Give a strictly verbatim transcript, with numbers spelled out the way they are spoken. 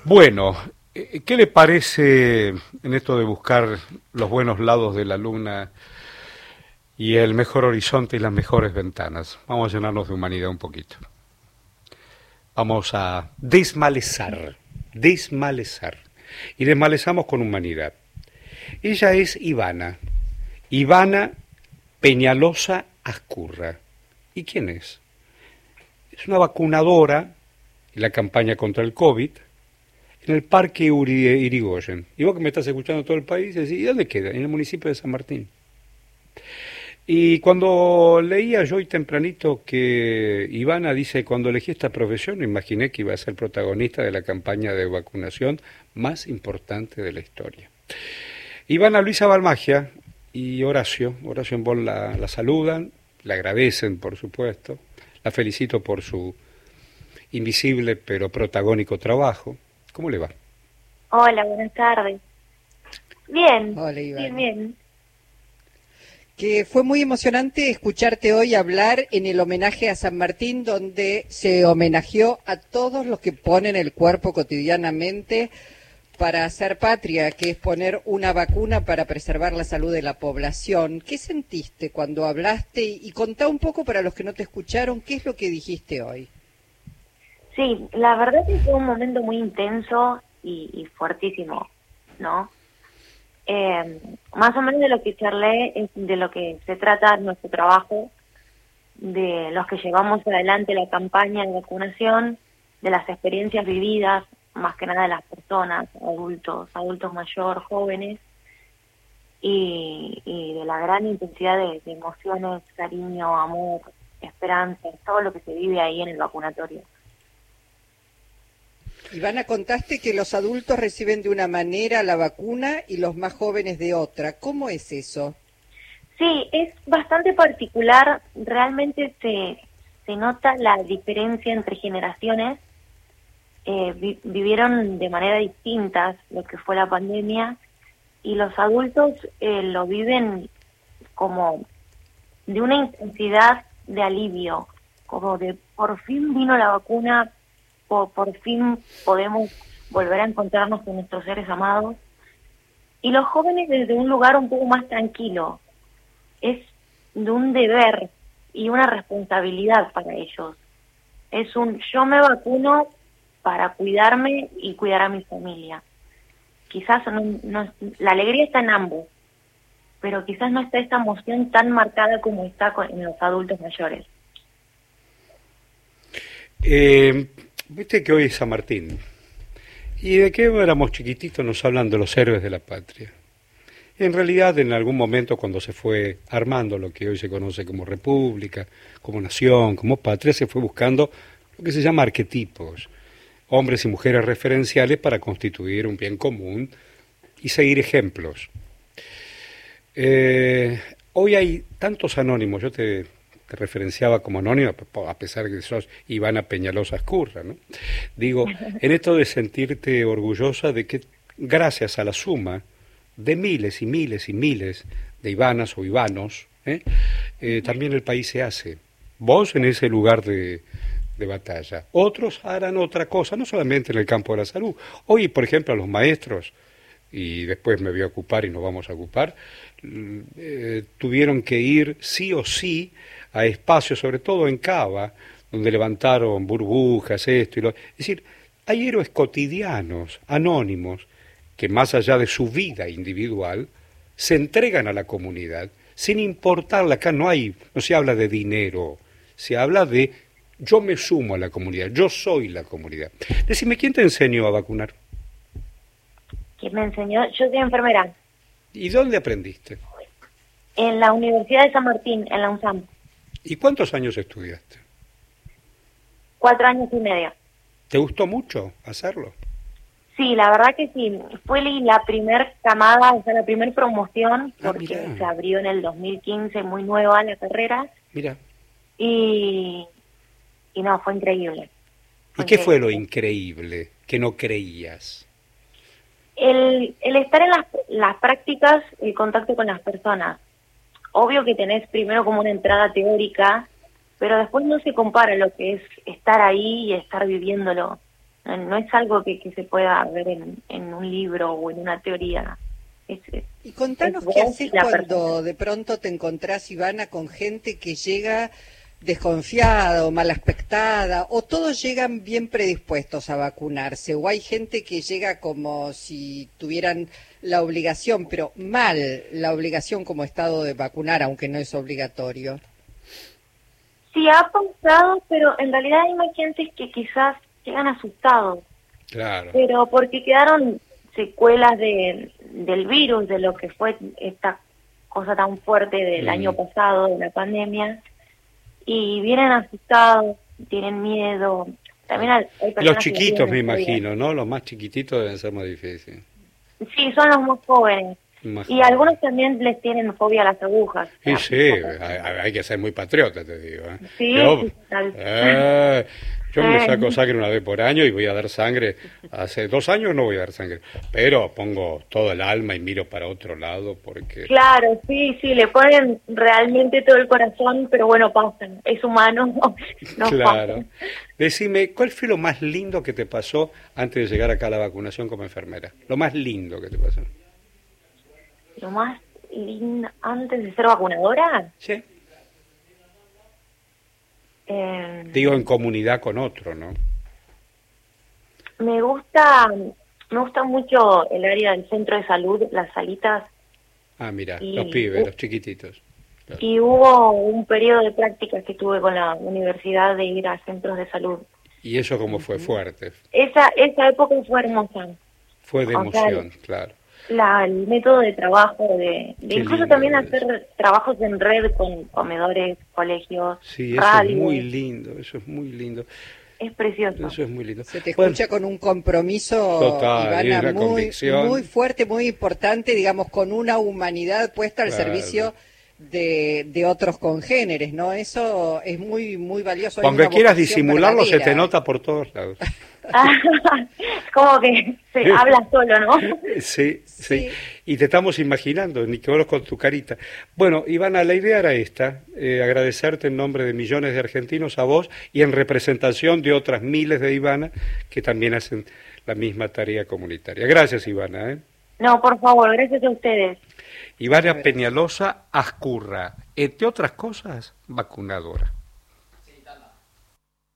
Bueno, eh, ¿qué le parece en esto de buscar los buenos lados de la luna y el mejor horizonte y las mejores ventanas? Vamos a llenarnos de humanidad un poquito. Vamos a desmalezar, desmalezar. Y desmalezamos con humanidad. Ella es Ivana, Ivana Peñalosa Azcurra. ¿Y quién es? Es una vacunadora en la campaña contra el COVID en el Parque Irigoyen. Y vos que me estás escuchando todo el país, decís, ¿y dónde queda? En el municipio de San Martín. Y cuando leía yo hoy tempranito que Ivana dice, cuando elegí esta profesión, me imaginé que iba a ser protagonista de la campaña de vacunación más importante de la historia. Ivana Luisa Balmagia y Horacio, Horacio en Bon la, la saludan, la agradecen, por supuesto, la felicito por su invisible pero protagónico trabajo. ¿Cómo le va? Hola, buenas tardes. Bien, Hola, Ivana. bien, bien. Que fue muy emocionante escucharte hoy hablar en el homenaje a San Martín, donde se homenajeó a todos los que ponen el cuerpo cotidianamente para hacer patria, que es poner una vacuna para preservar la salud de la población. ¿Qué sentiste cuando hablaste? Y contá un poco para los que no te escucharon, ¿qué es lo que dijiste hoy? Sí, la verdad es que fue un momento muy intenso y, y fuertísimo, ¿no? Eh, más o menos de lo que charlé es de lo que se trata nuestro trabajo, de los que llevamos adelante la campaña de vacunación, de las experiencias vividas, más que nada de las personas, adultos, adultos mayores, jóvenes, y, y de la gran intensidad de, de emociones, cariño, amor, esperanza, todo lo que se vive ahí en el vacunatorio. Ivana, contaste que los adultos reciben de una manera la vacuna y los más jóvenes de otra. ¿Cómo es eso? Sí, es bastante particular. Realmente se, se nota la diferencia entre generaciones. Eh, vi, vivieron de manera distinta lo que fue la pandemia y los adultos eh, lo viven como de una intensidad de alivio, como de por fin vino la vacuna, por, por fin podemos volver a encontrarnos con nuestros seres amados. Y los jóvenes desde un lugar un poco más tranquilo, es de un deber y una responsabilidad para ellos. Es un yo me vacuno para cuidarme y cuidar a mi familia. Quizás no, no, la alegría está en ambos, pero quizás no está esta emoción tan marcada como está con, en los adultos mayores. Eh, Viste que hoy es San Martín. ¿Y de qué éramos chiquititos nos hablan de los héroes de la patria? En realidad, en algún momento cuando se fue armando lo que hoy se conoce como república, como nación, como patria, se fue buscando lo que se llama arquetipos, hombres y mujeres referenciales para constituir un bien común y seguir ejemplos. Eh, hoy hay tantos anónimos, yo te, te referenciaba como anónimo, a pesar de que sos Ivana Peñalosa Azcurra, ¿no? Digo, en esto de sentirte orgullosa de que gracias a la suma de miles y miles y miles de Ivanas o Ivanos, ¿eh? Eh, también el país se hace. Vos en ese lugar de, de batalla. Otros harán otra cosa, no solamente en el campo de la salud. Hoy, por ejemplo, a los maestros, y después me voy a ocupar y nos vamos a ocupar, eh, tuvieron que ir sí o sí a espacios, sobre todo en Cava, donde levantaron burbujas, esto y lo... Es decir, hay héroes cotidianos, anónimos, que más allá de su vida individual, se entregan a la comunidad, sin importarle, acá no hay, no se habla de dinero, se habla de yo me sumo a la comunidad, yo soy la comunidad. Decime, ¿quién te enseñó a vacunar? ¿Quién me enseñó? Yo soy enfermera. ¿Y dónde aprendiste? En la Universidad de San Martín, en la UNSAM. ¿Y cuántos años estudiaste? Cuatro años y medio. ¿Te gustó mucho hacerlo? Sí, la verdad que sí. Fue la primer camada, o sea, la primer promoción, porque ah, se abrió en el dos mil quince, muy nueva la carrera. Mira. Y, y no, fue increíble. Fue ¿Y qué increíble. Fue lo increíble que no creías? El, el estar en las, las prácticas, el contacto con las personas. Obvio que tenés primero como una entrada teórica, pero después no se compara lo que es estar ahí y estar viviéndolo. no, no es algo que, que se pueda ver en, en un libro o en una teoría. Es, es, y contanos qué haces cuando de pronto te encontrás, Ivana, con gente que llega desconfiada o mal aspectada, o todos llegan bien predispuestos a vacunarse, o hay gente que llega como si tuvieran la obligación, pero mal la obligación como Estado de vacunar, aunque no es obligatorio. Sí, ha pasado, pero en realidad hay más gente que quizás llegan asustados. Claro. Pero porque quedaron secuelas de, del virus, de lo que fue esta cosa tan fuerte del mm. año pasado, de la pandemia, y vienen asustados, tienen miedo. También hay, hay los chiquitos, me imagino, ¿no? Los más chiquititos deben ser más difíciles. Sí, son los más jóvenes. Más y jóvenes. Algunos también les tienen fobia a las agujas. Sí, sí, hay, hay que ser muy patriota, te digo. ¿eh? Sí, yo, sí, tal. Eh, yo sí. me saco sangre una vez por año y voy a dar sangre. Hace dos años no voy a dar sangre, pero pongo todo el alma y miro para otro lado porque... Claro, sí, sí, le ponen realmente todo el corazón, pero bueno, pasan, es humano, no Claro. pasan. Decime, ¿cuál fue lo más lindo que te pasó antes de llegar acá a la vacunación como enfermera? Lo más lindo que te pasó. Lo más lindo, antes de ser vacunadora. Sí. Eh, Digo, en comunidad con otro, ¿no? Me gusta, me gusta mucho el área del centro de salud, las salitas. Ah, mira, y, los pibes, los chiquititos. Claro. Y hubo un periodo de prácticas que tuve con la universidad de ir a centros de salud. ¿Y eso cómo fue? Fuerte. Esa, esa época fue hermosa. Fue de emoción, o sea, claro. La, el método de trabajo, de, de incluso también es. hacer trabajos en red con comedores, colegios, sí, eso radios. Es muy lindo, eso es muy lindo. Es precioso. Eso es muy lindo. Se te bueno, escucha con un compromiso, total, Ivana, muy, convicción. muy fuerte, muy importante, digamos, con una humanidad puesta al claro. servicio de, de otros congéneres, ¿no? Eso es muy, muy valioso. Aunque quieras disimularlo, verdadera. Se te nota por todos lados. Como que se habla solo, ¿no? Sí, sí, sí. Y te estamos imaginando, ni que vos con tu carita. Bueno, Ivana, la idea era esta, eh, agradecerte en nombre de millones de argentinos a vos y en representación de otras miles de Ivana que también hacen la misma tarea comunitaria. Gracias, Ivana. ¿eh? No, por favor, gracias a ustedes. Ivana Peñalosa Azcurra, entre otras cosas, vacunadora.